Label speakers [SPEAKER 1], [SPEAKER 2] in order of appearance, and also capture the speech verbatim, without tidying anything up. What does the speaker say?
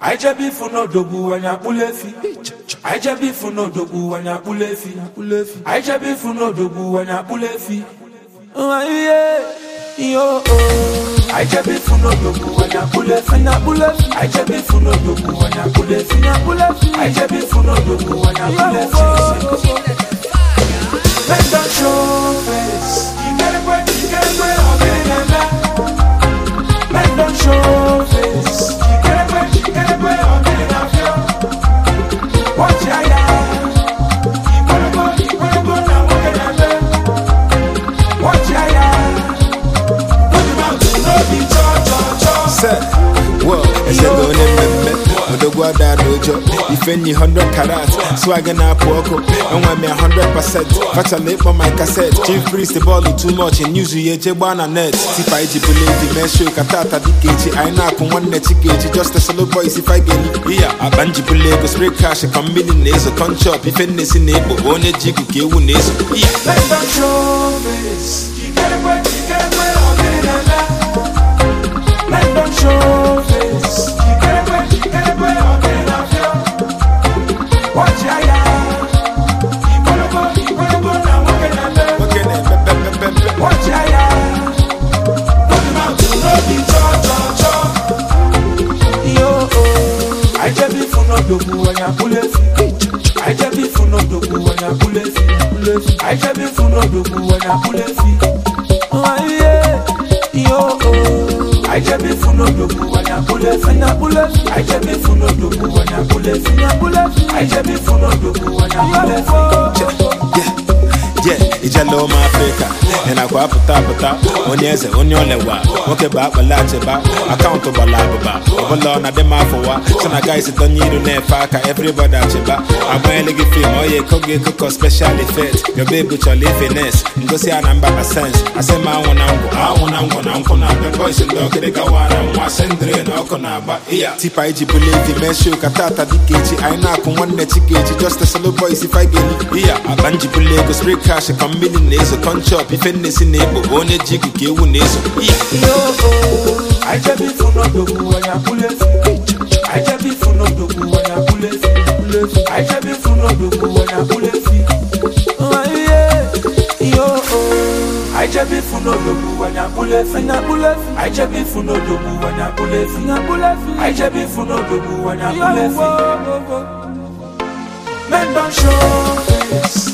[SPEAKER 1] I just be for no dogu when I pull a fee. I just be for no dogu when I pull a fee. I just be for no dogu when I pull a fee. Oh yeah, yo oh. I just be for no dogu when I pull a fee. I just be for no dogu when I pull a fee. I just be for no dogu when I pull a fee. Let them show face. You gotta wait, you gotta wait, I'll get it in there. Let them show face. You gotta wait, you gotta wait, I'll get it out here. Watch ya, ya. You gotta go, you gotta go now, walk it out there. Watch ya, ya. Put him out to know the cha cha cha.
[SPEAKER 2] Say, whoa, it's a good name. Odogwa da dojo, if any hundred carats, swagger na poko, and when me a hundred percent, catch a lip on my cassette, chief priest the ball too much, and use ye jebana net, if I believe the measure, katata dikeji, I knock on one net chikeji, just a solo boys if I get it, yeah, a banji bulego, spray cash, a combination is a con chop, if any sin neighbor, one jigu, give one is,
[SPEAKER 1] yeah, let them show this, you get it wet, you get it wet, I'll get it in there, let them show this. Watch ya, ya. You gotta go, you gotta go now. Walk it out there. Watch ya, ya. Put him out to know the cha cha cha. Yo oh. I just be for no dogu when I pull a fee. I just be for no dogu when I pull a fee. I just be for no dogu when I pull a fee. Oh yeah. Yo oh. I just be for no dogu when I pull a fee. I just be for no dogu when I pull a fee. I just be for no dogu when I pull a fee.
[SPEAKER 2] Yeah, yeah, it's a low Africa, and I go up top of top. On yes, on your lewa, okay, back, but large about account of Balaba, Ovalona, the Mafoa, so I guys don't need to net faka, everybody at your back. I'm going to give you all your cookie cook special effect. Your baby shall live in this, and go see a number of sense. I say, my one uncle, I want uncle, uncle, the boys and dog, the Kawana, was sending an Okonaba. Yeah, Tipa, you believe the measure, Katata, Dikeji, I knock on one net chikeji, just a solo boys if I get it. Yeah, a banji bulego, spray cash, a combination is a con chop, if any sin neighbor, one jigu, give one is.
[SPEAKER 1] Yo, oh, I just be for no dogu when I pull a fee. I just be for no dogu when I pull a fee. I just be for no dogu when I pull a fee. Oh yeah, yo oh, I just be for no dogu when I pull a fee. I just be for no dogu when I pull a fee. I just be for no dogu when I pull a fee. Men don't show face.